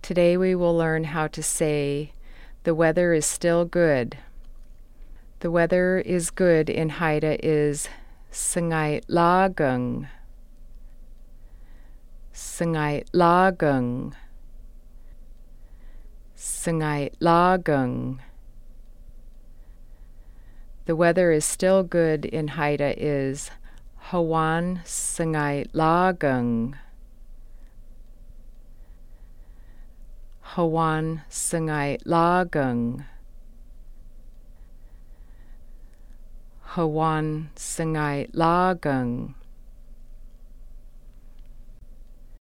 Today we will learn how to say, the weather is still good. The weather is good in Haida is sangait lagung. Sangait lagung. Sangait lagung. The weather is still good in Haida is Hawan sangait lagung. Hawan sangait lagung. Hawan sangait lagung.